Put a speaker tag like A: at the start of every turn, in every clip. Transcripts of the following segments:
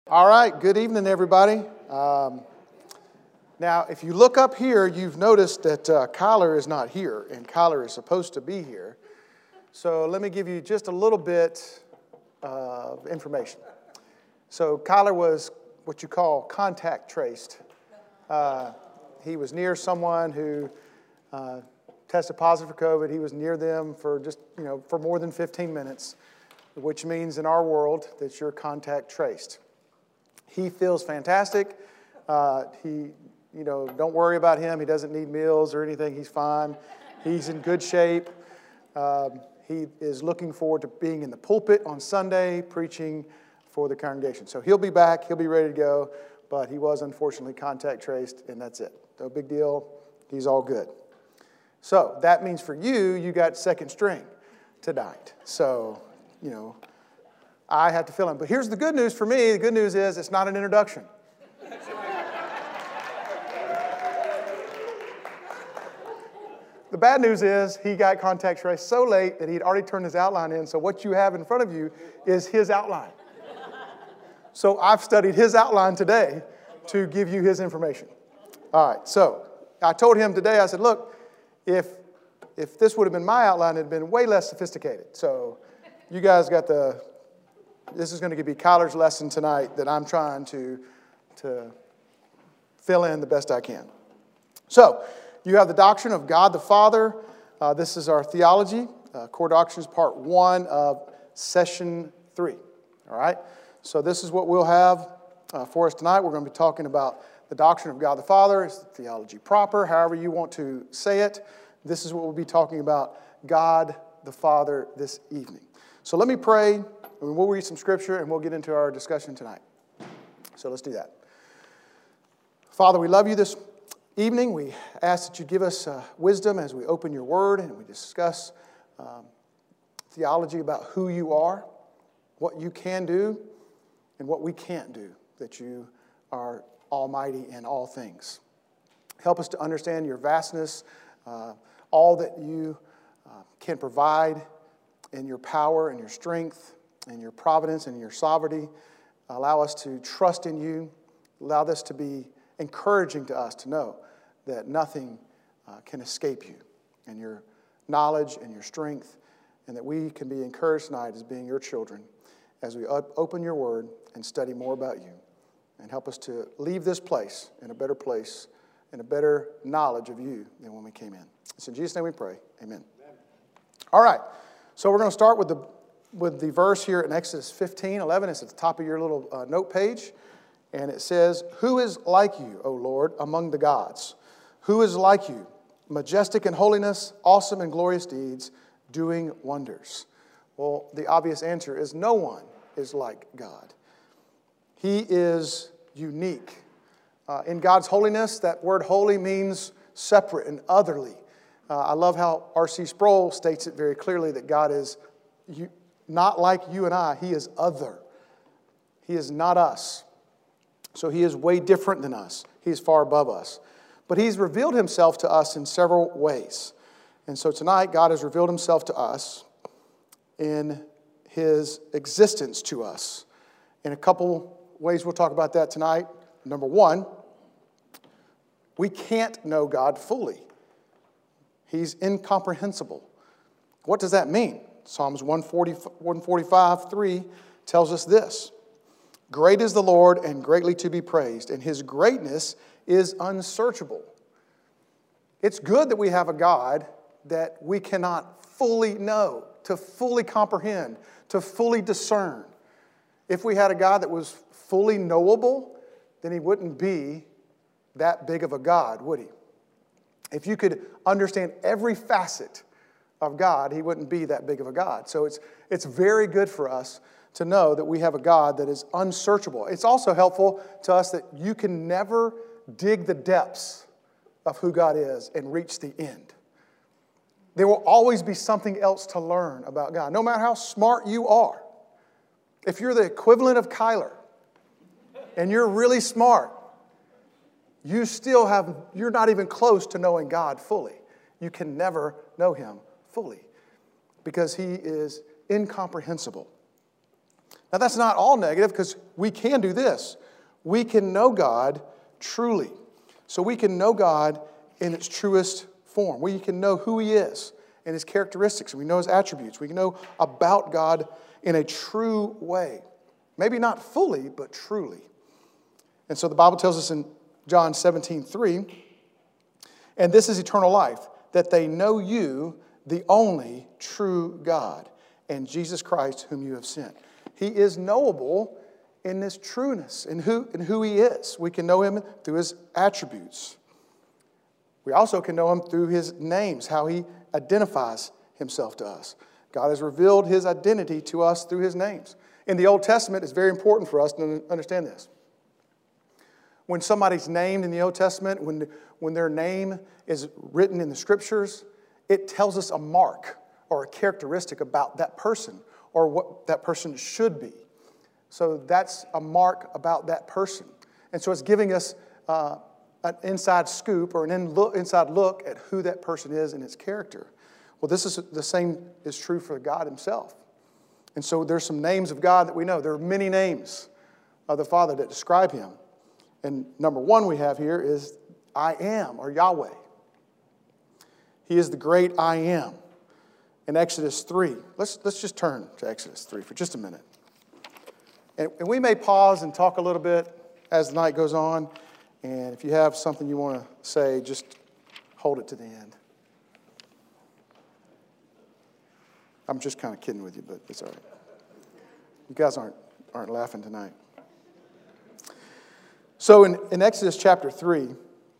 A: All right, good evening, everybody. Now, if you look up here, you've noticed that Kyler is not here, and Kyler is supposed to be here. So let me give you just a little bit of information. So Kyler was what you call contact traced. He was near someone who tested positive for COVID. He was near them for for more than 15 minutes, which means in our world that you're contact traced. He feels fantastic. Don't worry about him. He doesn't need meals or anything. He's fine. He's in good shape. He is looking forward to being in the pulpit on Sunday, preaching for the congregation. So he'll be back. He'll be ready to go. But he was unfortunately contact traced, and that's it. No big deal. He's all good. So that means for you, you got second string tonight. So, I have to fill in. But here's the good news for me. The good news is it's not an introduction. The bad news is he got contact traced so late that he'd already turned his outline in. So what you have in front of you is his outline. So I've studied his outline today to give you his information. All right, so I told him today, I said, look, if this would have been my outline, it would have been way less sophisticated. So you guys got this is going to be Kyler's lesson tonight that I'm trying to fill in the best I can. So you have the doctrine of God the Father. This is our theology, core doctrines, part 1 of session 3. All right? So this is what we'll have for us tonight. We're going to be talking about the doctrine of God the Father. It's the theology proper, however you want to say it. This is what we'll be talking about, God the Father, this evening. So let me pray, and we'll read some scripture, and we'll get into our discussion tonight. So let's do that. Father, we love you this evening. We ask that you give us wisdom as we open your word and we discuss theology about who you are, what you can do, and what we can't do, that you are almighty in all things. Help us to understand your vastness, all that you can provide in your power and your strength and your providence and your sovereignty. Allow us to trust in you. Allow this to be encouraging to us to know that nothing can escape you and your knowledge and your strength, and that we can be encouraged tonight as being your children as we open your word and study more about you, and help us to leave this place in a better place and a better knowledge of you than when we came in. It's in Jesus' name we pray. Amen. All right, so we're going to start with the verse here in Exodus 15:11. It's at the top of your little note page, and it says, "Who is like you, O Lord, among the gods? Who is like you, majestic in holiness, awesome in glorious deeds, doing wonders?" Well, the obvious answer is no one is like God. He is unique. In God's holiness, that word holy means separate and otherly. I love how R.C. Sproul states it very clearly that God is not like you and I. He is other. He is not us. So he is way different than us. He is far above us. But he's revealed himself to us in several ways. And so tonight, God has revealed himself to us in his existence to us. In a couple ways we'll talk about that tonight. Number one, we can't know God fully. He's incomprehensible. What does that mean? Psalms 145:3 tells us this: "Great is the Lord and greatly to be praised, and his greatness is unsearchable." It's good that we have a God that we cannot fully know, to fully comprehend, to fully discern. If we had a God that was fully knowable, then he wouldn't be that big of a God, would he? If you could understand every facet of God, he wouldn't be that big of a God. So it's very good for us to know that we have a God that is unsearchable. It's also helpful to us that you can never dig the depths of who God is and reach the end. There will always be something else to learn about God, no matter how smart you are. If you're the equivalent of Kyler and you're really smart, you're not even close to knowing God fully. You can never know him fully because he is incomprehensible. Now, that's not all negative, because we can do this. We can know God truly. So we can know God in its truest form. We can know who He is and His characteristics. We know His attributes. We can know about God in a true way. Maybe not fully, but truly. And so the Bible tells us in John 17:3, and this is eternal life, that they know you, the only true God, and Jesus Christ whom you have sent. He is knowable in this trueness, in who He is. We can know Him through His attributes. We also can know Him through His names, how He identifies Himself to us. God has revealed His identity to us through His names. In the Old Testament, it's very important for us to understand this. When somebody's named in the Old Testament, when their name is written in the Scriptures, it tells us a mark or a characteristic about that person or what that person should be. So that's a mark about that person. And so it's giving us an inside scoop or an inside look at who that person is and its character. Well, this is the same is true for God Himself. And so there's some names of God that we know. There are many names of the Father that describe Him. And number one we have here is I am, or Yahweh. He is the great I am. In Exodus 3, let's just turn to Exodus 3 for just a minute. And we may pause and talk a little bit as the night goes on. And if you have something you want to say, just hold it to the end. I'm just kind of kidding with you, but it's all right. You guys aren't laughing tonight. So in Exodus chapter 3,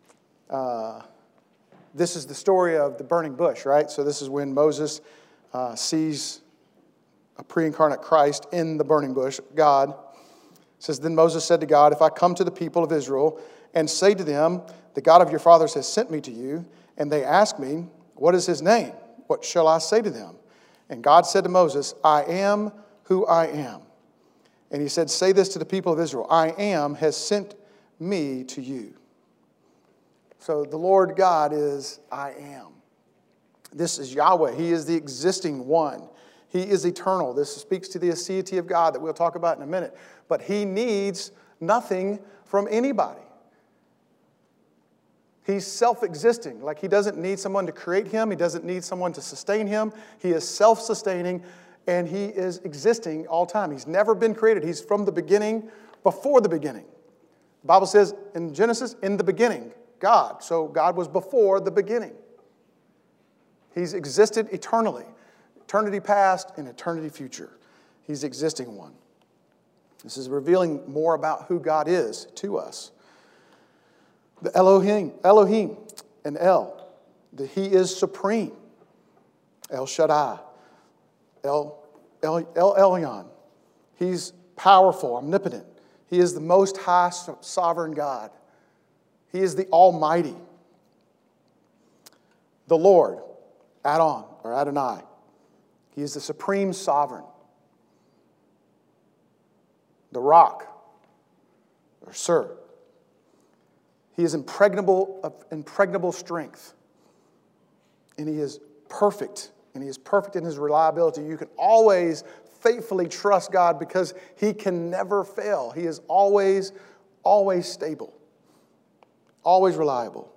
A: this is the story of the burning bush, right? So this is when Moses sees a pre-incarnate Christ in the burning bush. God says, then Moses said to God, if I come to the people of Israel and say to them, the God of your fathers has sent me to you, and they ask me, what is His name? What shall I say to them? And God said to Moses, I am who I am. And He said, say this to the people of Israel, I am has sent me to you. So the Lord God is I am. This is Yahweh. He is the existing one. He is eternal. This speaks to the aseity of God that we'll talk about in a minute. But He needs nothing from anybody. He's self-existing. Like He doesn't need someone to create Him. He doesn't need someone to sustain Him. He is self-sustaining, and He is existing all time. He's never been created. He's from the beginning, before the beginning. The Bible says in Genesis, in the beginning, God. So God was before the beginning. He's existed eternally. Eternity past and eternity future. He's the existing one. This is revealing more about who God is to us. The Elohim and El, He is supreme. El Shaddai, El Elyon. He's powerful, omnipotent. He is the most high sovereign God. He is the Almighty. The Lord, Adon or Adonai. He is the supreme sovereign. The rock, or Sir. He is impregnable strength. And He is perfect. And He is perfect in His reliability. You can always faithfully trust God because He can never fail. He is always stable. Always reliable.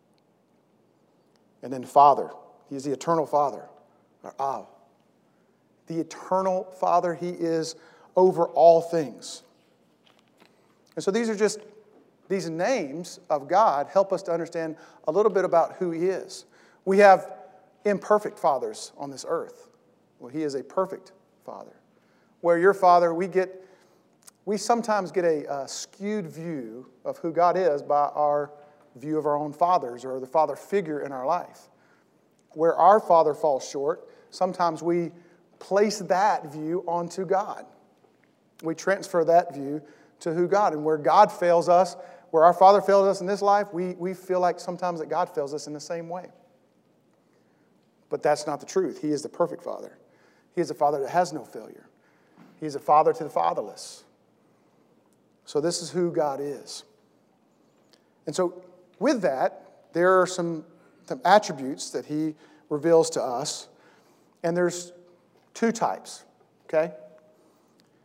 A: And then Father. He is the eternal Father. Or Av. The eternal Father. He is over all things. And so these names of God help us to understand a little bit about who He is. We have imperfect fathers on this earth. Well, He is a perfect Father. Where your Father, we sometimes get a skewed view of who God is by our view of our own fathers or the father figure in our life. Where our Father falls short, sometimes we place that view onto God. We transfer that view to who God. And where God fails us, where our Father fails us in this life, we feel like sometimes that God fails us in the same way. But that's not the truth. He is the perfect Father. He is a Father that has no failure. He is a Father to the fatherless. So this is who God is. And so with that, there are some attributes that He reveals to us. And there's two types, okay?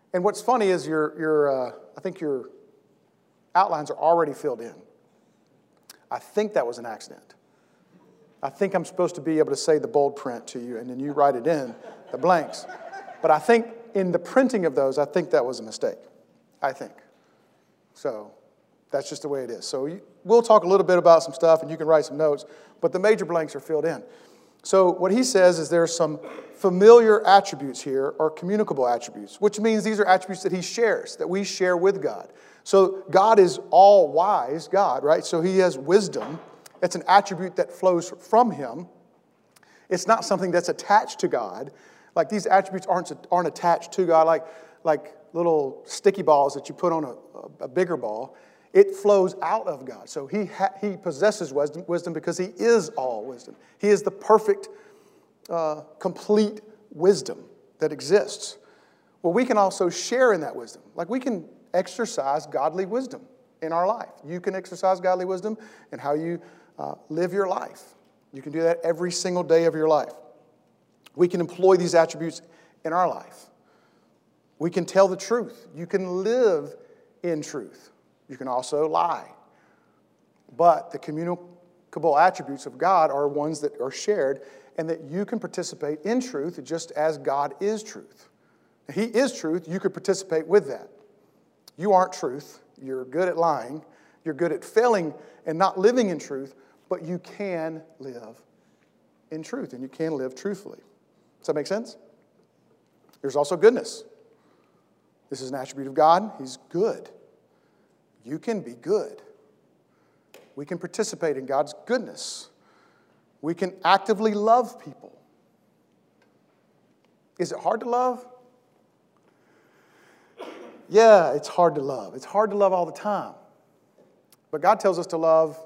A: And what's funny is I think your outlines are already filled in. I think that was an accident. I think I'm supposed to be able to say the bold print to you, and then you write it in, the blanks. But I think in the printing of those, I think that was a mistake. I think. So that's just the way it is. So we'll talk a little bit about some stuff, and you can write some notes, but the major blanks are filled in. So what he says is there's some familiar attributes here, or communicable attributes, which means these are attributes that he shares, that we share with God. So God is all-wise God, right? So he has wisdom. It's an attribute that flows from him. It's not something that's attached to God. Like these attributes aren't attached to God like little sticky balls that you put on a bigger ball. It flows out of God. So he possesses wisdom because he is all wisdom. He is the perfect, complete wisdom that exists. Well, we can also share in that wisdom. Like we can exercise godly wisdom in our life. You can exercise godly wisdom in how you live your life. You can do that every single day of your life. We can employ these attributes in our life. We can tell the truth. You can live in truth. You can also lie. But the communicable attributes of God are ones that are shared and that you can participate in truth just as God is truth. He is truth. You could participate with that. You aren't truth. You're good at lying. You're good at failing and not living in truth, but you can live in truth and you can live truthfully. Does that make sense? There's also goodness. This is an attribute of God. He's good. You can be good. We can participate in God's goodness. We can actively love people. Is it hard to love? Yeah, it's hard to love. It's hard to love all the time. But God tells us to love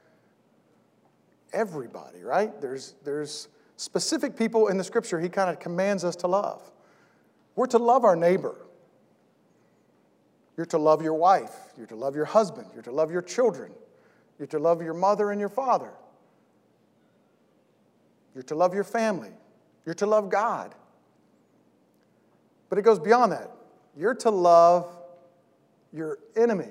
A: everybody, right? There's specific people in the Scripture He kind of commands us to love. We're to love our neighbor. You're to love your wife. You're to love your husband. You're to love your children. You're to love your mother and your father. You're to love your family. You're to love God. But it goes beyond that. You're to love your enemy.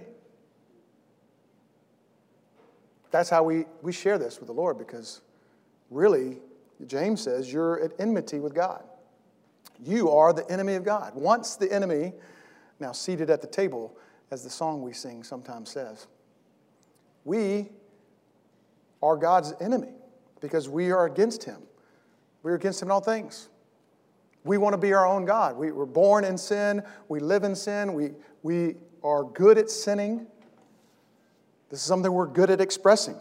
A: That's how we share this with the Lord, because really, James says you're at enmity with God. You are the enemy of God. Once the enemy, now seated at the table, as the song we sing sometimes says. We are God's enemy because we are against Him. We're against Him in all things. We want to be our own God. We were born in sin. We live in sin. We are good at sinning. This is something we're good at expressing.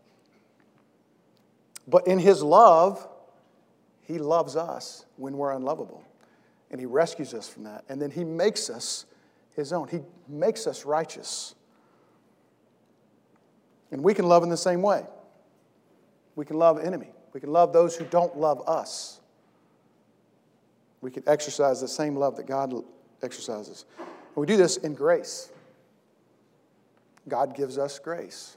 A: But in His love, He loves us when we're unlovable. And He rescues us from that. And then He makes us His own. He makes us righteous. And we can love in the same way. We can love enemy. We can love those who don't love us. We can exercise the same love that God exercises. And we do this in grace. God gives us grace.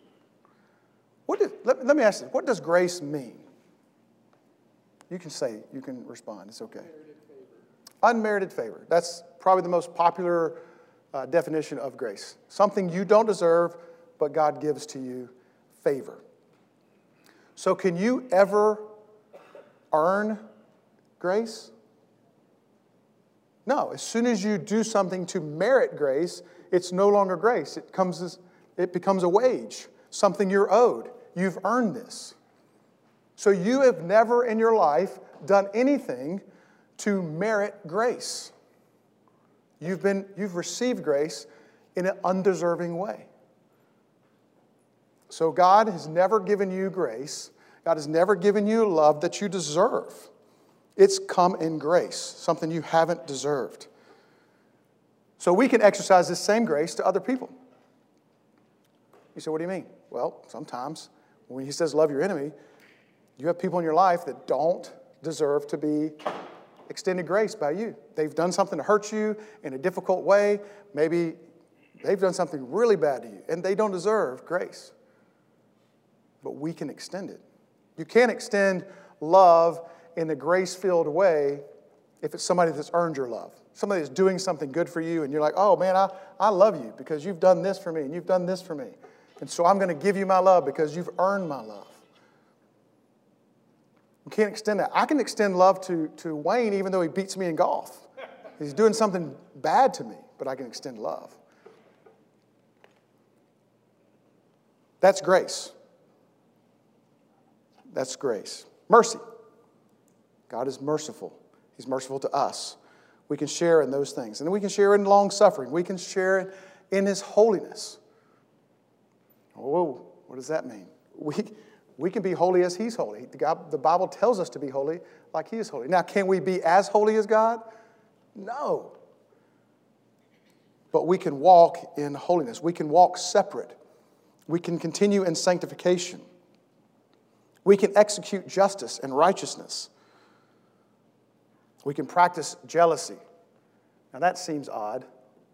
A: Let me ask you, what does grace mean? You can respond. It's okay. Unmerited favor. That's probably the most popular definition of grace. Something you don't deserve, but God gives to you, favor. So can you ever earn grace? No. As soon as you do something to merit grace, it's no longer grace. It becomes a wage, something you're owed. You've earned this. So you have never in your life done anything to merit grace. You've received grace in an undeserving way. So God has never given you grace. God has never given you love that you deserve. It's come in grace, something you haven't deserved. So we can exercise this same grace to other people. You say, what do you mean? Well, sometimes when He says love your enemy, you have people in your life that don't deserve to be extended grace by you. They've done something to hurt you in a difficult way. Maybe they've done something really bad to you, and they don't deserve grace. But we can extend it. You can't extend love in a grace-filled way if it's somebody that's earned your love. Somebody that's doing something good for you, and you're like, oh man, I love you because you've done this for me, and you've done this for me. And so I'm going to give you my love because you've earned my love. You can't extend that. I can extend love to Wayne even though he beats me in golf. He's doing something bad to me, but I can extend love. That's grace. That's grace. Mercy. God is merciful. He's merciful to us. We can share in those things. And then we can share in long suffering. We can share in His holiness. Whoa, what does that mean? We can be holy as He's holy. The Bible tells us to be holy like He is holy. Now, can we be as holy as God? No. But we can walk in holiness. We can walk separate. We can continue in sanctification. We can execute justice and righteousness. We can practice jealousy. Now that seems odd.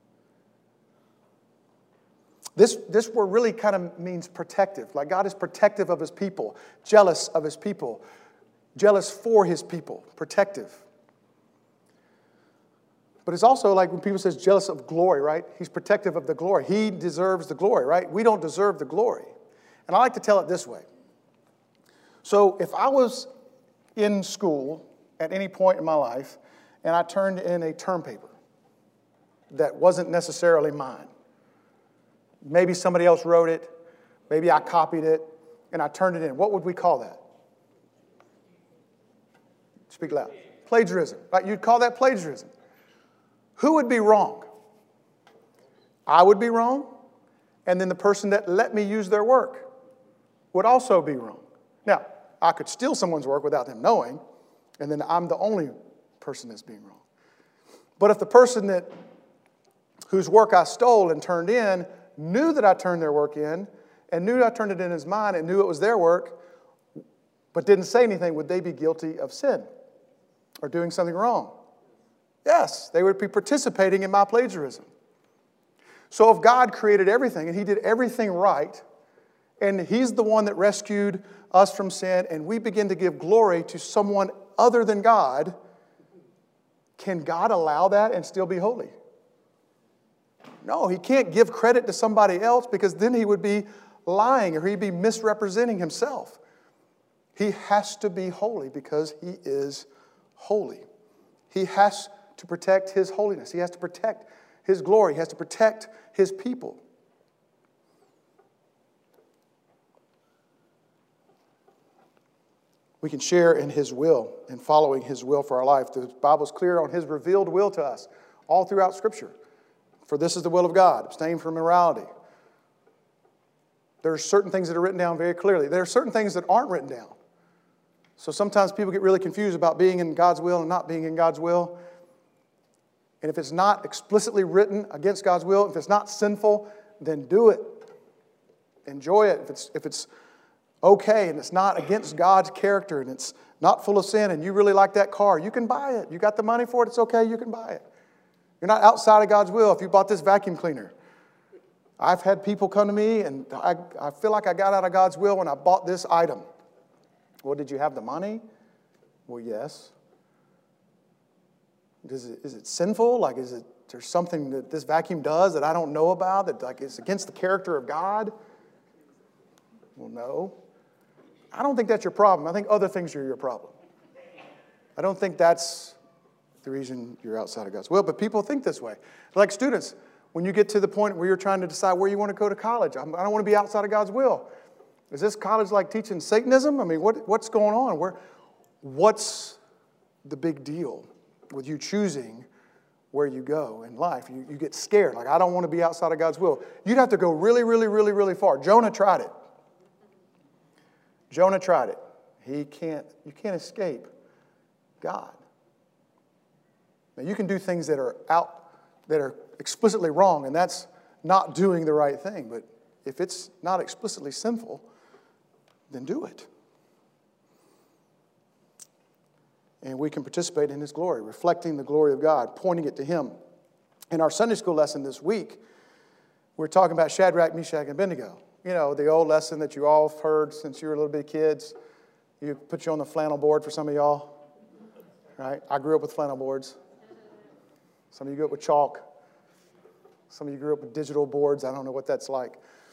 A: This word really kind of means protective. Like God is protective of His people, jealous of His people, jealous for His people, protective. But it's also like when people say jealous of glory, right? He's protective of the glory. He deserves the glory, right? We don't deserve the glory. And I like to tell it this way. So if I was in school at any point in my life and I turned in a term paper that wasn't necessarily mine, maybe somebody else wrote it, maybe I copied it, and I turned it in, what would we call that? Speak loud. Plagiarism, right? You'd call that plagiarism. Who would be wrong? I would be wrong, and then the person that let me use their work would also be wrong. Now, I could steal someone's work without them knowing, and then I'm the only person that's being wrong. But if the person whose work I stole and turned in knew that I turned their work in, and knew I turned it in as mine, and knew it was their work, but didn't say anything, would they be guilty of sin or doing something wrong? Yes, they would be participating in my plagiarism. So if God created everything, and He did everything right, and He's the one that rescued us from sin, and we begin to give glory to someone other than God, can God allow that and still be holy? No, He can't give credit to somebody else because then He would be lying or He'd be misrepresenting Himself. He has to be holy because He is holy. He has to protect His holiness. He has to protect His glory. He has to protect His people. We can share in His will and following His will for our life. The Bible's clear on His revealed will to us all throughout Scripture. For this is the will of God, abstain from immorality. There are certain things that are written down very clearly. There are certain things that aren't written down. So sometimes people get really confused about being in God's will and not being in God's will. And if it's not explicitly written against God's will, if it's not sinful, then do it. Enjoy it. If it's okay and it's not against God's character and it's not full of sin and you really like that car, you can buy it. You got the money for it, it's okay, you can buy it. You're not outside of God's will if you bought this vacuum cleaner. I've had people come to me and I feel like I got out of God's will when I bought this item. Well, did you have the money? Well, yes. Is it sinful? Like, there's something that this vacuum does that I don't know about that like is against the character of God? Well, no. I don't think that's your problem. I think other things are your problem. I don't think that's the reason you're outside of God's will, but people think this way. Like students, when you get to the point where you're trying to decide where you want to go to college, I don't want to be outside of God's will. Is this college like teaching Satanism? I mean, what's going on? What's the big deal with you choosing where you go in life? You get scared, like, I don't want to be outside of God's will. You'd have to go really, really, really, really far. Jonah tried it. You can't escape God. Now, you can do things that are explicitly wrong, and that's not doing the right thing. But if it's not explicitly sinful, then do it. And we can participate in His glory, reflecting the glory of God, pointing it to Him. In our Sunday school lesson this week, we're talking about Shadrach, Meshach, and Abednego. You know, the old lesson that you all have heard since you were little bitty kids. You put you on the flannel board for some of y'all. right? I grew up with flannel boards. Some of you grew up with chalk. Some of you grew up with digital boards. I don't know what that's like.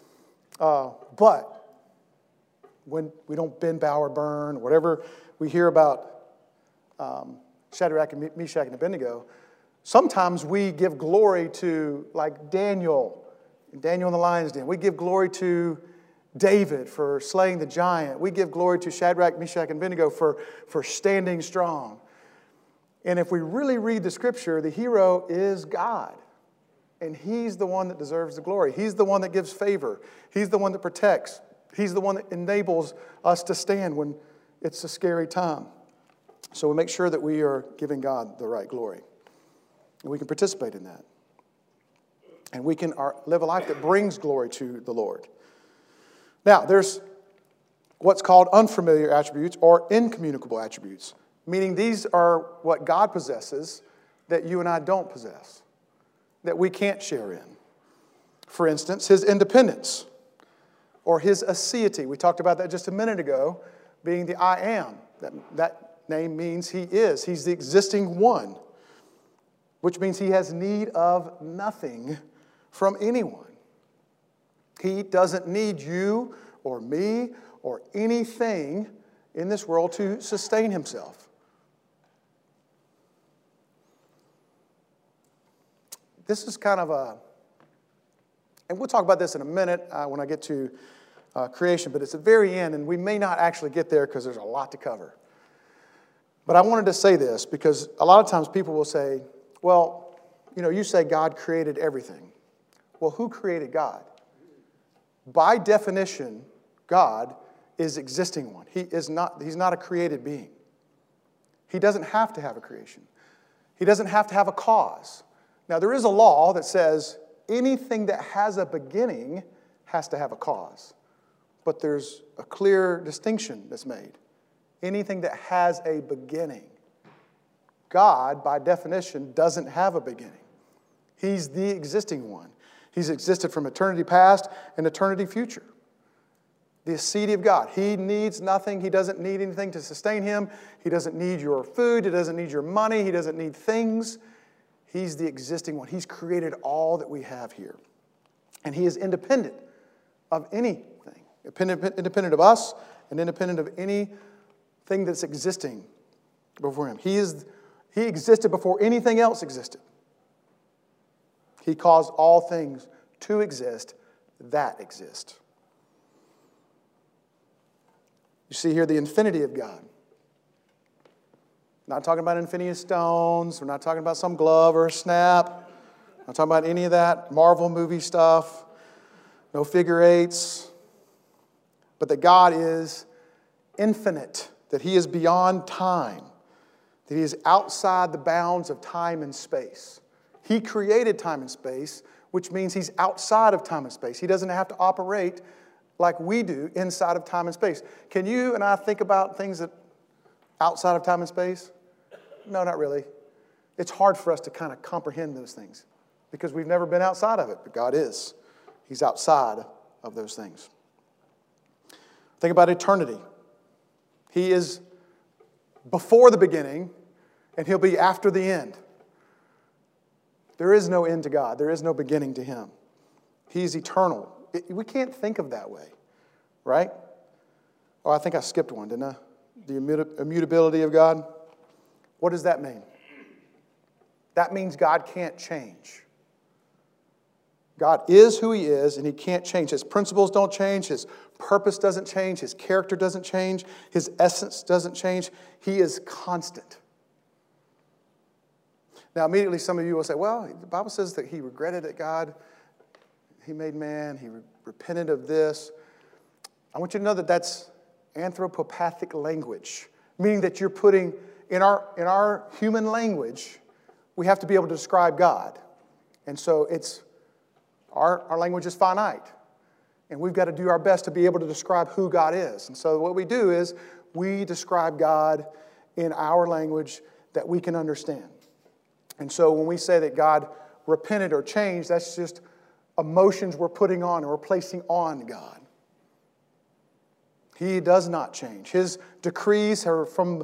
A: But when we don't bend, bow, or burn, whatever we hear about Shadrach and Meshach and Abednego, sometimes we give glory to, like Daniel in the lion's den. We give glory to David for slaying the giant. We give glory to Shadrach, Meshach, and Abednego for standing strong. And if we really read the Scripture, the hero is God. And He's the one that deserves the glory. He's the one that gives favor. He's the one that protects. He's the one that enables us to stand when it's a scary time. So we make sure that we are giving God the right glory. And we can participate in that. And we can live a life that brings glory to the Lord. Now, there's what's called unfamiliar attributes or incommunicable attributes, meaning these are what God possesses that you and I don't possess, that we can't share in. For instance, His independence or His aseity. We talked about that just a minute ago, being the I am. That name means He is. He's the existing one, which means He has need of nothing from anyone. He doesn't need you or me or anything in this world to sustain Himself. This is kind of and we'll talk about this in a minute when I get to creation, but it's at the very end, and we may not actually get there because there's a lot to cover. But I wanted to say this because a lot of times people will say, well, you say God created everything. Well, who created God? By definition, God is existing one. He's not a created being. He doesn't have to have a creation. He doesn't have to have a cause. Now, there is a law that says anything that has a beginning has to have a cause. But there's a clear distinction that's made. Anything that has a beginning. God, by definition, doesn't have a beginning. He's the existing one. He's existed from eternity past and eternity future. The aseity of God. He needs nothing. He doesn't need anything to sustain Him. He doesn't need your food. He doesn't need your money. He doesn't need things. He's the existing one. He's created all that we have here. And He is independent of anything. Independent of us and independent of anything that's existing before Him. He existed before anything else existed. He caused all things to exist that exist. You see here the infinity of God. Not talking about infinity stones. We're not talking about some glove or a snap. Not talking about any of that Marvel movie stuff. No figure eights. But that God is infinite. That He is beyond time. That He is outside the bounds of time and space. He created time and space, which means He's outside of time and space. He doesn't have to operate like we do inside of time and space. Can you and I think about things that outside of time and space? No, not really. It's hard for us to kind of comprehend those things because we've never been outside of it, but God is. He's outside of those things. Think about eternity. He is before the beginning, and He'll be after the end. There is no end to God. There is no beginning to Him. He's eternal. We can't think of that way, right? Oh, I think I skipped one, didn't I? The immutability of God. What does that mean? That means God can't change. God is who He is, and He can't change. His principles don't change. His purpose doesn't change. His character doesn't change. His essence doesn't change. He is constant. Now, immediately some of you will say, well, the Bible says that He regretted that God, He made man, He repented of this. I want you to know that that's anthropopathic language, meaning that you're putting, in our human language, we have to be able to describe God. And so our language is finite. And we've got to do our best to be able to describe who God is. And so what we do is we describe God in our language that we can understand. And so when we say that God repented or changed, that's just emotions we're putting on or we're placing on God. He does not change. His decrees are from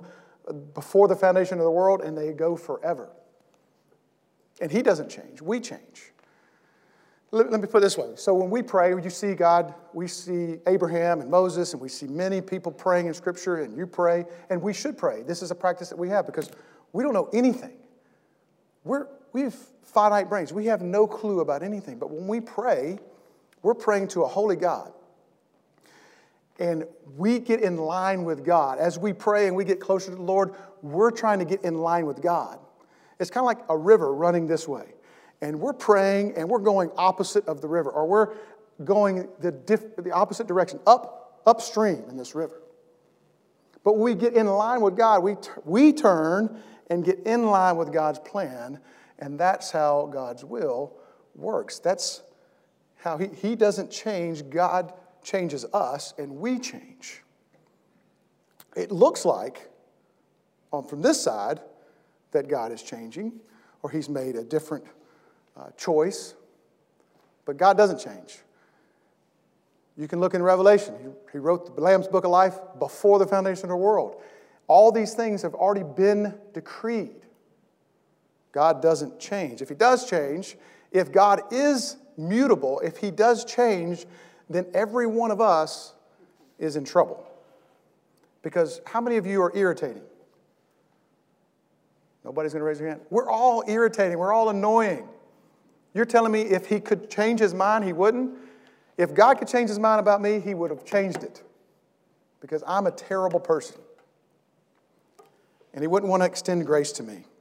A: before the foundation of the world, and they go forever. And He doesn't change. We change. Let me put it this way. So when we pray, you see God, we see Abraham and Moses, and we see many people praying in Scripture, and you pray, and we should pray. This is a practice that we have because we don't know anything. We have finite brains. We have no clue about anything. But when we pray, we're praying to a holy God. And we get in line with God. As we pray and we get closer to the Lord, we're trying to get in line with God. It's kind of like a river running this way. And we're praying and we're going opposite of the river. Or we're going the opposite direction, upstream in this river. But when we get in line with God, we turn and get in line with God's plan. And that's how God's will works. That's how He doesn't change. God changes us, and we change. It looks like, from this side, that God is changing, or He's made a different choice. But God doesn't change. You can look in Revelation. He wrote the Lamb's Book of Life before the foundation of the world. All these things have already been decreed. God doesn't change. If He does change, if God is mutable, if He does change, then every one of us is in trouble. Because how many of you are irritating? Nobody's going to raise your hand. We're all irritating. We're all annoying. You're telling me if He could change His mind, He wouldn't? If God could change His mind about me, He would have changed it. Because I'm a terrible person. And He wouldn't want to extend grace to me.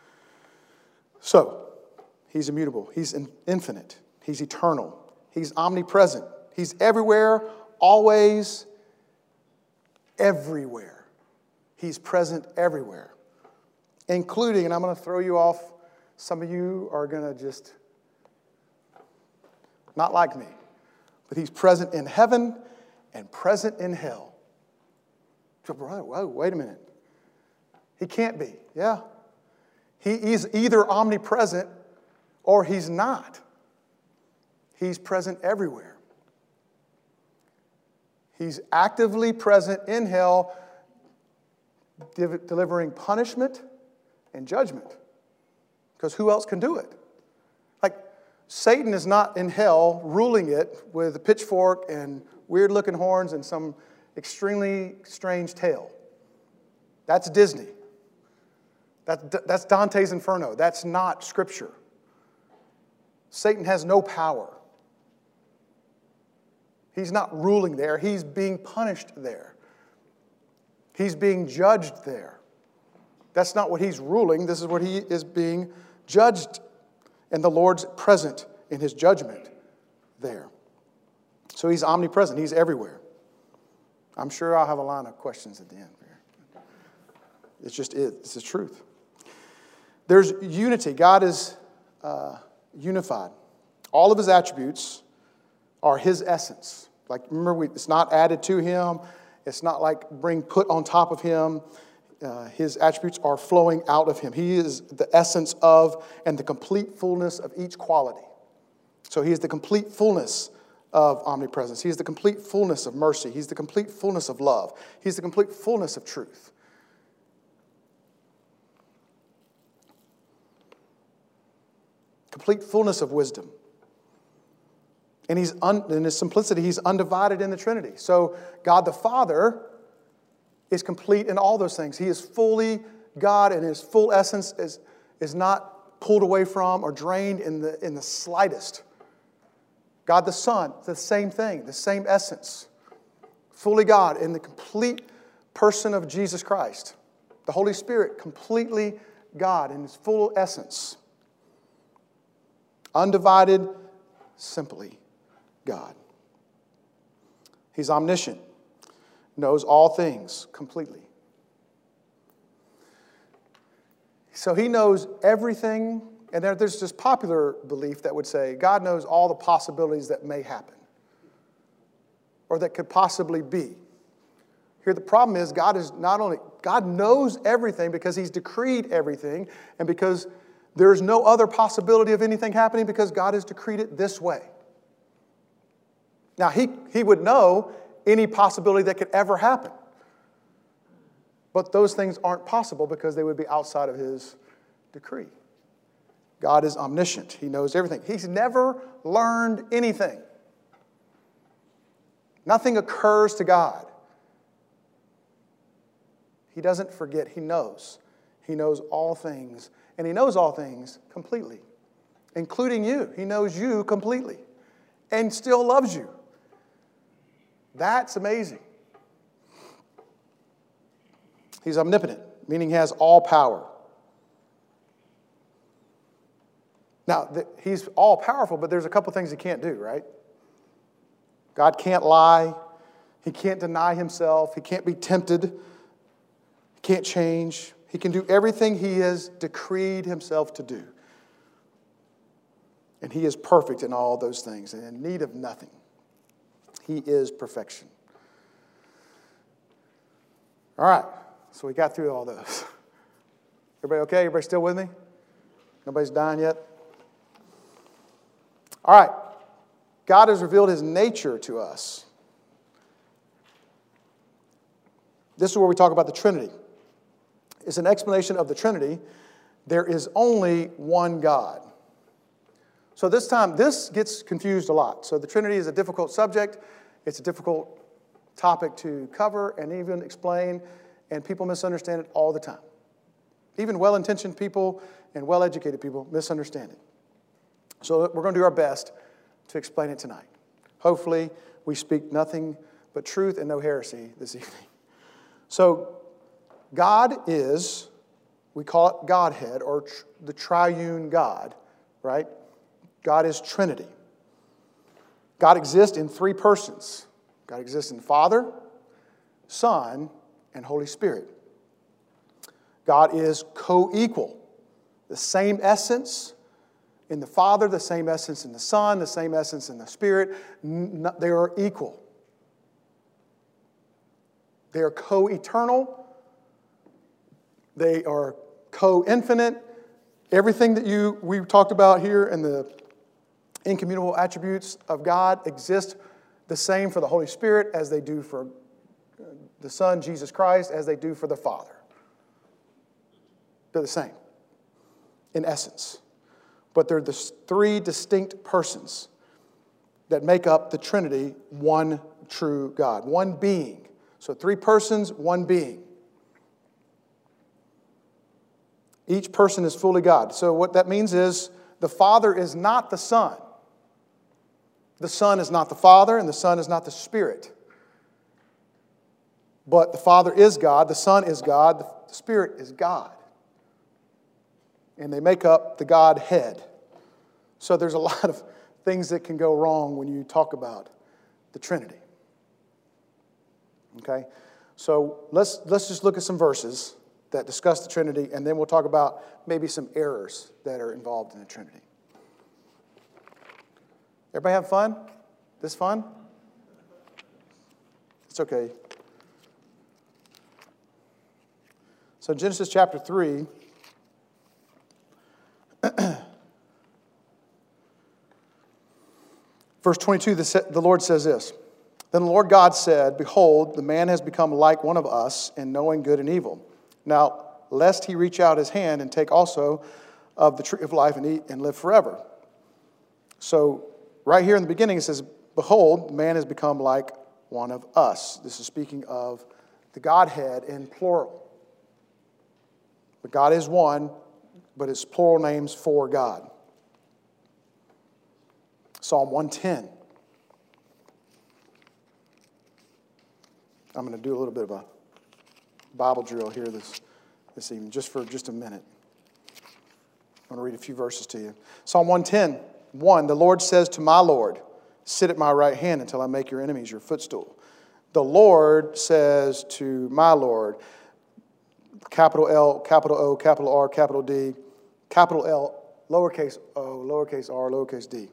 A: So, He's immutable. He's infinite. He's eternal. He's omnipresent. He's everywhere, always, everywhere. He's present everywhere. Including, and I'm going to throw you off, some of you are going to just not like me, but He's present in heaven and present in hell. Whoa, wait a minute. He can't be, yeah. He is either omnipresent or He's not. He's present everywhere. He's actively present in hell, delivering punishment and judgment. Because who else can do it? Like, Satan is not in hell ruling it with a pitchfork and weird-looking horns and some extremely strange tail. That's Disney. That's Dante's Inferno. That's not Scripture. Satan has no power. He's not ruling there. He's being punished there. He's being judged there. That's not what He's ruling. This is what He is being judged. And the Lord's present in His judgment there. So He's omnipresent. He's everywhere. I'm sure I'll have a line of questions at the end. It's just it. It's the truth. There's unity. God is unified. All of His attributes are His essence. Like, remember, it's not added to Him. It's not like put on top of Him. His attributes are flowing out of Him. He is the essence of and the complete fullness of each quality. So He is the complete fullness of omnipresence. He is the complete fullness of mercy. He's the complete fullness of love. He's the complete fullness of truth. Complete fullness of wisdom. And in His simplicity, He's undivided in the Trinity. So God the Father is complete in all those things. He is fully God, and His full essence is not pulled away from or drained in the slightest. God the Son, the same thing, the same essence. Fully God in the complete person of Jesus Christ. The Holy Spirit, completely God in His full essence. Undivided, simply God. He's omniscient, knows all things completely. So He knows everything, and there's this popular belief that would say God knows all the possibilities that may happen or that could possibly be. Here the problem is God knows everything because He's decreed everything, and because there's no other possibility of anything happening because God has decreed it this way. Now, He would know any possibility that could ever happen. But those things aren't possible because they would be outside of his decree. God is omniscient. He knows everything. He's never learned anything. Nothing occurs to God. He doesn't forget. He knows. He knows all things. And he knows all things completely, including you. He knows you completely and still loves you. That's amazing. He's omnipotent, meaning he has all power. Now, he's all powerful, but there's a couple things he can't do, right? God can't lie. He can't deny himself. He can't be tempted. He can't change. He can do everything he has decreed himself to do. And he is perfect in all those things and in need of nothing. He is perfection. All right, so we got through all those. Everybody okay? Everybody still with me? Nobody's dying yet? All right. God has revealed his nature to us. This is where we talk about the Trinity. It's an explanation of the Trinity. There is only one God. So this time, this gets confused a lot. So the Trinity is a difficult subject. It's a difficult topic to cover and even explain, and people misunderstand it all the time. Even well-intentioned people and well-educated people misunderstand it. So we're going to do our best to explain it tonight. Hopefully, we speak nothing but truth and no heresy this evening. So, God is, we call it Godhead, or the triune God, right? God is Trinity. God exists in three persons. God exists in Father, Son, and Holy Spirit. God is co-equal, the same essence in the Father, the same essence in the Son, the same essence in the Spirit. They are equal. They are co-eternal. They are co-infinite. Everything that we talked about here in the incommunicable attributes of God exist the same for the Holy Spirit as they do for the Son, Jesus Christ, as they do for the Father. They're the same in essence. But they're the three distinct persons that make up the Trinity, one true God, one being. So three persons, one being. Each person is fully God. So what that means is the Father is not the Son. The Son is not the Father, and the Son is not the Spirit. But the Father is God, the Son is God, the Spirit is God. And they make up the Godhead. So there's a lot of things that can go wrong when you talk about the Trinity. Okay? So let's just look at some verses that discuss the Trinity, and then we'll talk about maybe some errors that are involved in the Trinity. Everybody have fun? This fun? It's okay. So Genesis chapter 3, verse 22, the Lord says this. Then the Lord God said, Behold, the man has become like one of us in knowing good and evil. Now, lest he reach out his hand and take also of the tree of life and eat and live forever. So, right here in the beginning it says, Behold, the man has become like one of us. This is speaking of the Godhead in plural. But God is one, but it's plural names for God. Psalm 110. I'm going to do a little bit of a Bible drill here this evening, just for a minute. I'm going to read a few verses to you. Psalm 110, 1, the Lord says to my Lord, sit at my right hand until I make your enemies your footstool. The Lord says to my Lord, capital L, capital O, capital R, capital D, capital L, lowercase o, lowercase r, lowercase d.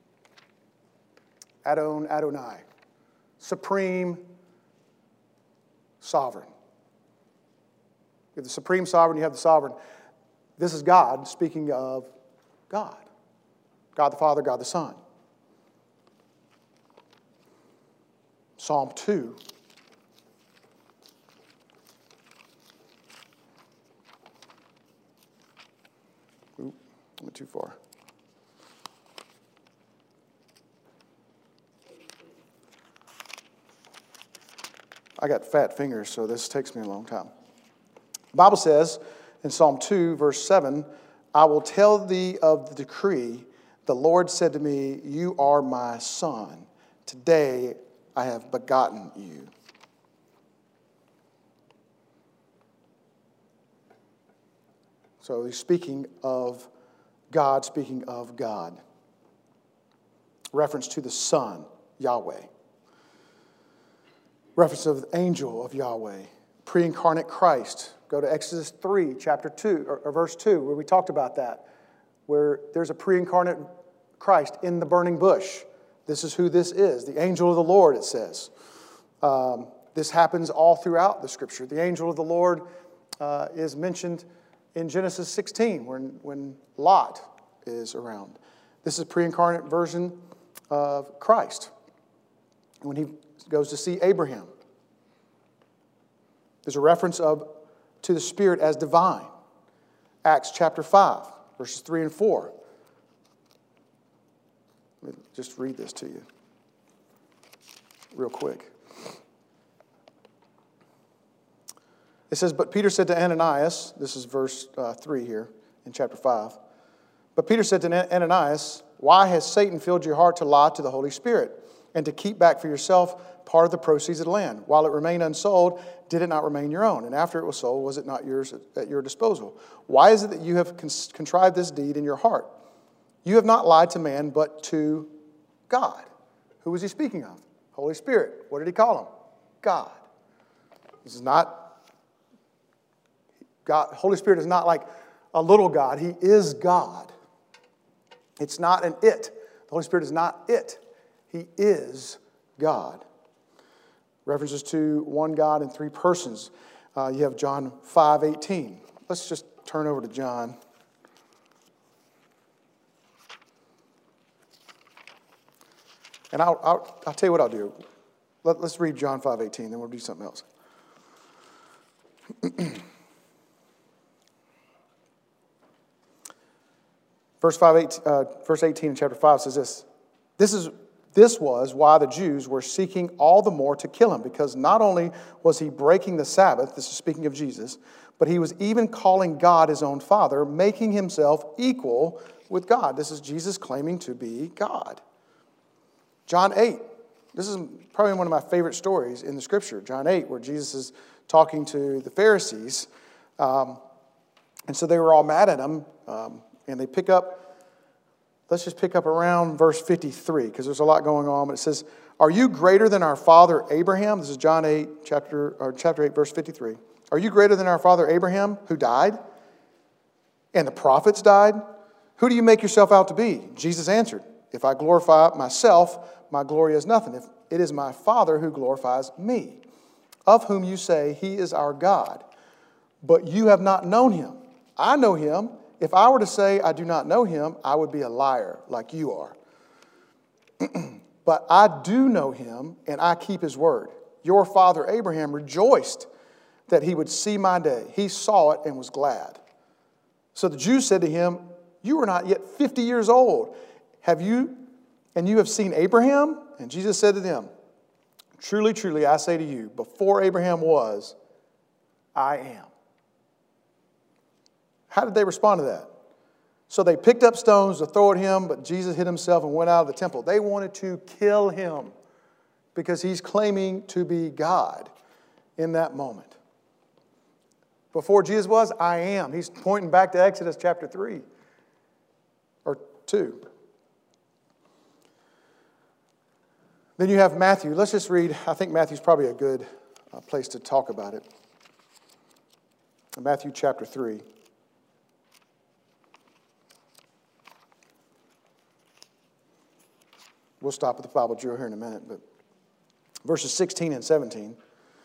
A: Adon, Adonai. Supreme, sovereign. You have the supreme sovereign, you have the sovereign. This is God speaking of God. God the Father, God the Son. Psalm 2. Went too far. I got fat fingers, so this takes me a long time. The Bible says in Psalm 2, verse 7, I will tell thee of the decree. The Lord said to me, you are my son. Today I have begotten you. So he's speaking of God, speaking of God. Reference to the Son, Yahweh. Reference of the angel of Yahweh. Pre-incarnate Christ. Go to Exodus 3, chapter 2, or verse 2, where we talked about that. Where there's a pre-incarnate Christ in the burning bush. This is who this is. The angel of the Lord, it says. This happens all throughout the Scripture. The angel of the Lord is mentioned in Genesis 16, when Lot is around. This is a pre-incarnate version of Christ. When he goes to see Abraham. There's a reference to the Spirit as divine. Acts chapter 5, verses 3 and 4. Let me just read this to you real quick. It says, but Peter said to Ananias, this is verse 3 here in chapter 5. But Peter said to Ananias, why has Satan filled your heart to lie to the Holy Spirit and to keep back for yourself part of the proceeds of the land? While it remained unsold, did it not remain your own? And after it was sold, was it not yours at your disposal? Why is it that you have contrived this deed in your heart? You have not lied to man, but to God. Who was he speaking of? Holy Spirit. What did he call him? God. This is not God. Holy Spirit is not like a little God. He is God. It's not an it. The Holy Spirit is not it. He is God. References to one God in three persons. You have John 5:18. Let's just turn over to John. And I'll tell you what I'll do. Let's read John 5:18, then we'll do something else. Verse 18 in chapter 5 says this. This was why the Jews were seeking all the more to kill him, because not only was he breaking the Sabbath, this is speaking of Jesus, but he was even calling God his own Father, making himself equal with God. This is Jesus claiming to be God. John 8. This is probably one of my favorite stories in the Scripture. John 8, where Jesus is talking to the Pharisees. And so they were all mad at him. And they pick up, let's just pick up around verse 53, because there's a lot going on. But it says, are you greater than our father Abraham? This is John 8, chapter 8, verse 53. Are you greater than our father Abraham, who died? And the prophets died? Who do you make yourself out to be? Jesus answered, if I glorify myself, my glory is nothing. If it is my Father who glorifies me, of whom you say he is our God. But you have not known him. I know him. If I were to say I do not know him, I would be a liar like you are. But I do know him, and I keep his word. Your father Abraham rejoiced that he would see my day. He saw it and was glad. So the Jews said to him, you are not yet 50 years old. You have seen Abraham? And Jesus said to them, truly, truly, I say to you, before Abraham was, I am. How did they respond to that? So they picked up stones to throw at him, but Jesus hid himself and went out of the temple. They wanted to kill him because he's claiming to be God in that moment. Before Jesus was, I am. He's pointing back to Exodus chapter 3 or 2. Then you have Matthew. Let's just read. I think Matthew's probably a good place to talk about it. Matthew chapter 3. We'll stop at the Bible drill here in a minute, but verses 16 and 17.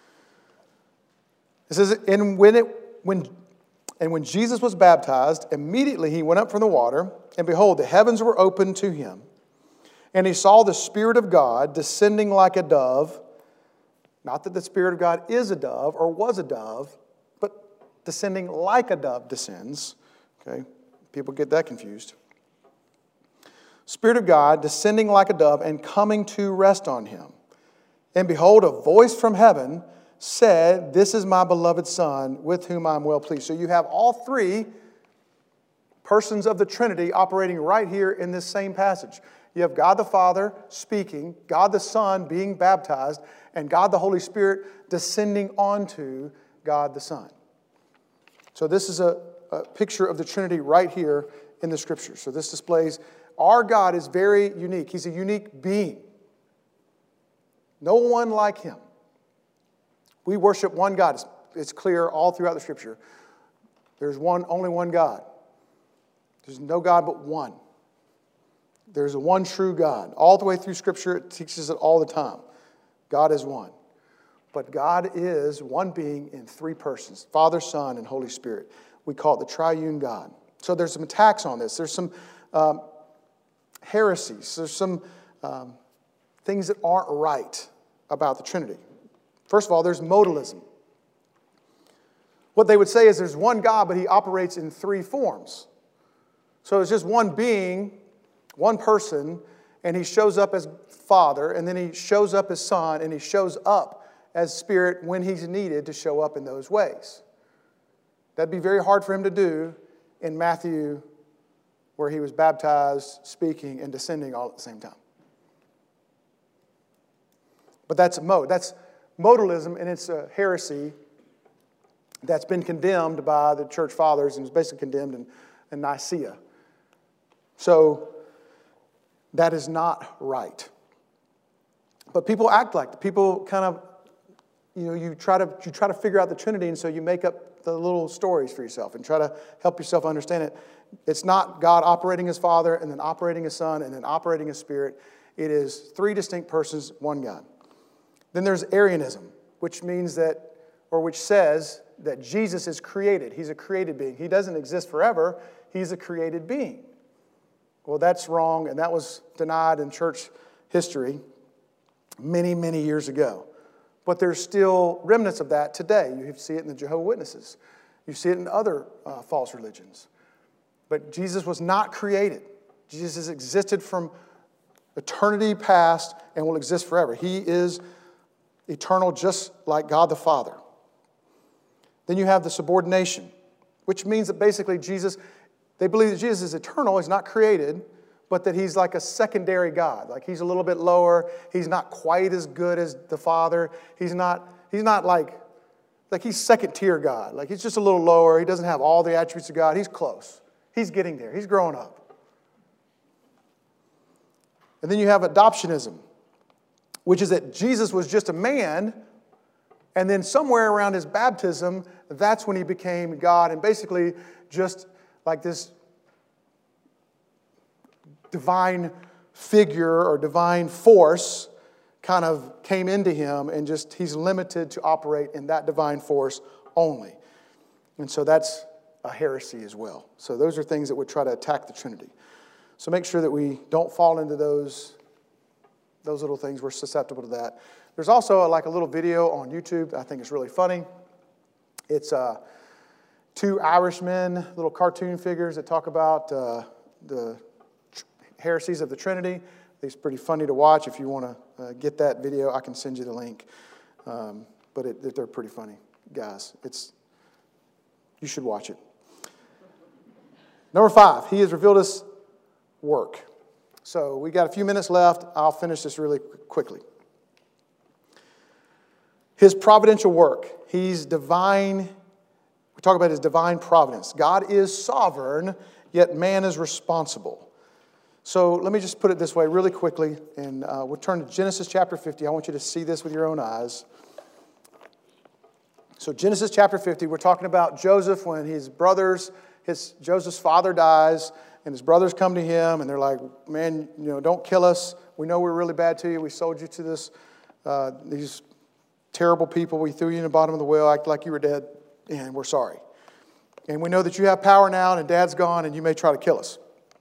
A: It says, and when Jesus was baptized, immediately he went up from the water, and behold, the heavens were opened to him. And he saw the Spirit of God descending like a dove. Not that the Spirit of God is a dove or was a dove, but descending like a dove descends. Okay, People get that confused. Spirit of God descending like a dove and coming to rest on him. And behold, a voice from heaven said, "This is my beloved Son, with whom I am well pleased." So you have all three persons of the Trinity operating right here in this same passage. You have God the Father speaking, God the Son being baptized, and God the Holy Spirit descending onto God the Son. So this is a picture of the Trinity right here in the Scriptures. So this displays our God is very unique. He's a unique being. No one like him. We worship one God. It's clear all throughout the Scripture. There's only one God. There's no God but one. There's a one true God. All the way through Scripture, it teaches it all the time. God is one. But God is one being in three persons, Father, Son, and Holy Spirit. We call it the triune God. So there's some attacks on this. There's some heresies. There's some things that aren't right about the Trinity. First of all, there's modalism. What they would say is there's one God, but he operates in three forms. So it's just one being, one person, and he shows up as Father, and then he shows up as Son, and he shows up as Spirit when he's needed to show up in those ways. That'd be very hard for him to do in Matthew, where he was baptized, speaking, and descending all at the same time. But that's modalism, and it's a heresy that's been condemned by the church fathers and was basically condemned in Nicaea. So that is not right. But people act like it. People kind of, you try to figure out the Trinity, and so you make up the little stories for yourself and try to help yourself understand it. It's not God operating as Father and then operating as Son and then operating as Spirit. It is three distinct persons, one God. Then there's Arianism, which says that Jesus is created. He's a created being. He doesn't exist forever. He's a created being. Well, that's wrong, and that was denied in church history many, many years ago. But there's still remnants of that today. You see it in the Jehovah's Witnesses. You see it in other false religions. But Jesus was not created. Jesus has existed from eternity past and will exist forever. He is eternal, just like God the Father. Then you have the subordination, which means that basically they believe that Jesus is eternal, he's not created, but that he's like a secondary God. Like he's a little bit lower. He's not quite as good as the Father. He's not like he's second tier God. Like he's just a little lower. He doesn't have all the attributes of God. He's close. He's getting there. He's growing up. And then you have adoptionism, which is that Jesus was just a man, and then somewhere around his baptism, that's when he became God, and basically just like this divine figure or divine force kind of came into him, and just he's limited to operate in that divine force only. And so that's a heresy as well. So those are things that would try to attack the Trinity. So make sure that we don't fall into those little things. We're susceptible to that. There's also a little video on YouTube I think is really funny. It's two Irishmen, little cartoon figures that talk about the heresies of the Trinity. It's pretty funny to watch. If you want to get that video, I can send you the link. But they're pretty funny, guys. You should watch it. Number 5, he has revealed his work. So we got a few minutes left. I'll finish this really quickly. His providential work. He's divine. We talk about his divine providence. God is sovereign, yet man is responsible. So let me just put it this way really quickly, and we'll turn to Genesis chapter 50. I want you to see this with your own eyes. So Genesis chapter 50, we're talking about Joseph when Joseph's father dies, and his brothers come to him, and they're like, man, don't kill us. We know we're really bad to you. We sold you to these terrible people. We threw you in the bottom of the well, act like you were dead, and we're sorry. And we know that you have power now, and Dad's gone, and you may try to kill us.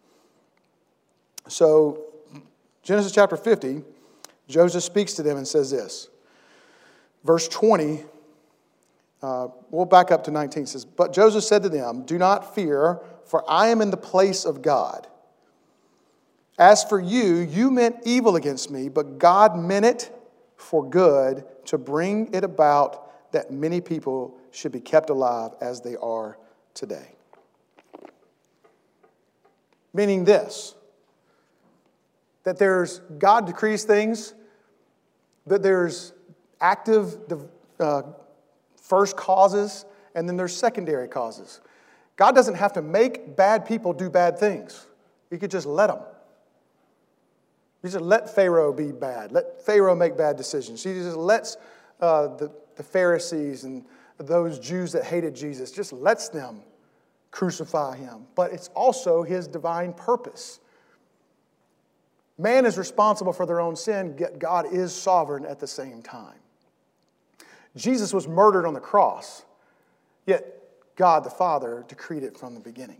A: So Genesis chapter 50, Joseph speaks to them and says this. Verse 20, we'll back up to 19. It says, but Joseph said to them, do not fear, for I am in the place of God. As for you, you meant evil against me, but God meant it for good to bring it about that many people should be kept alive as they are today. Meaning this, that there's God decrees things, that there's active first causes, and then there's secondary causes. God doesn't have to make bad people do bad things. He could just let them. He just let Pharaoh be bad. Let Pharaoh make bad decisions. He just lets the Pharisees and those Jews that hated Jesus, just lets them crucify him. But it's also his divine purpose. Man is responsible for their own sin, yet God is sovereign at the same time. Jesus was murdered on the cross, yet God the Father decreed it from the beginning.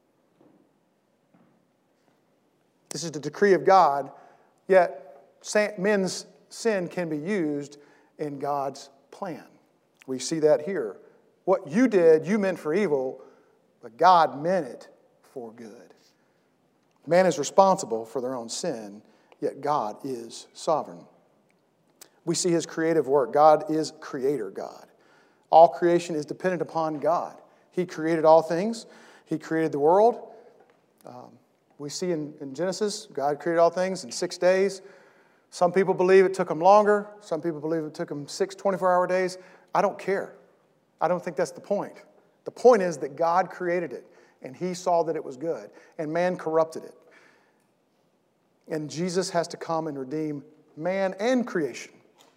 A: This is the decree of God, yet men's sin can be used in God's plan. We see that here. What you did, you meant for evil, but God meant it for good. Man is responsible for their own sin, yet God is sovereign. We see his creative work. God is creator God. All creation is dependent upon God. He created all things. He created the world. We see in Genesis, God created all things in 6 days. Some people believe it took him longer. Some people believe it took him 6 24-hour days. I don't care. I don't think that's the point. The point is that God created it, and he saw that it was good, and man corrupted it. And Jesus has to come and redeem man and creation.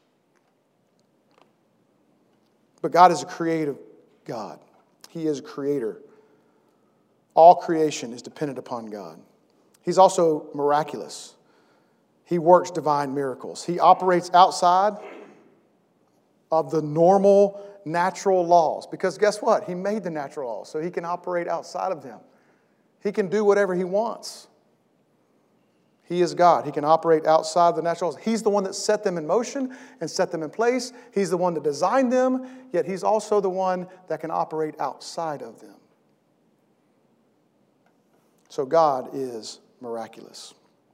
A: But God is a creative God. He is a creator. All creation is dependent upon God. He's also miraculous. He works divine miracles. He operates outside of the normal natural laws. Because guess what? He made the natural laws, so he can operate outside of them. He can do whatever he wants. He is God. He can operate outside the natural laws. He's the one that set them in motion and set them in place. He's the one that designed them, yet he's also the one that can operate outside of them. So God is miraculous.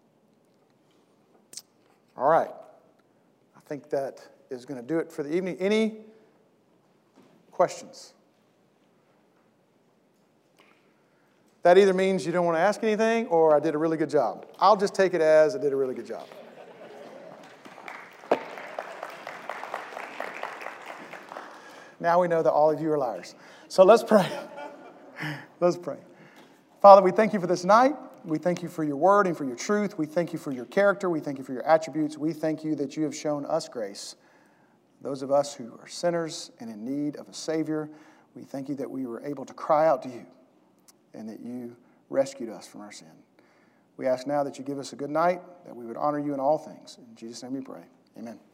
A: All right. I think that is going to do it for the evening. Any questions? That either means you don't want to ask anything or I did a really good job. I'll just take it as I did a really good job. Now we know that all of you are liars. So let's pray. Let's pray. Father, we thank you for this night. We thank you for your word and for your truth. We thank you for your character. We thank you for your attributes. We thank you that you have shown us grace. Those of us who are sinners and in need of a Savior, we thank you that we were able to cry out to you and that you rescued us from our sin. We ask now that you give us a good night, that we would honor you in all things. In Jesus' name we pray. Amen.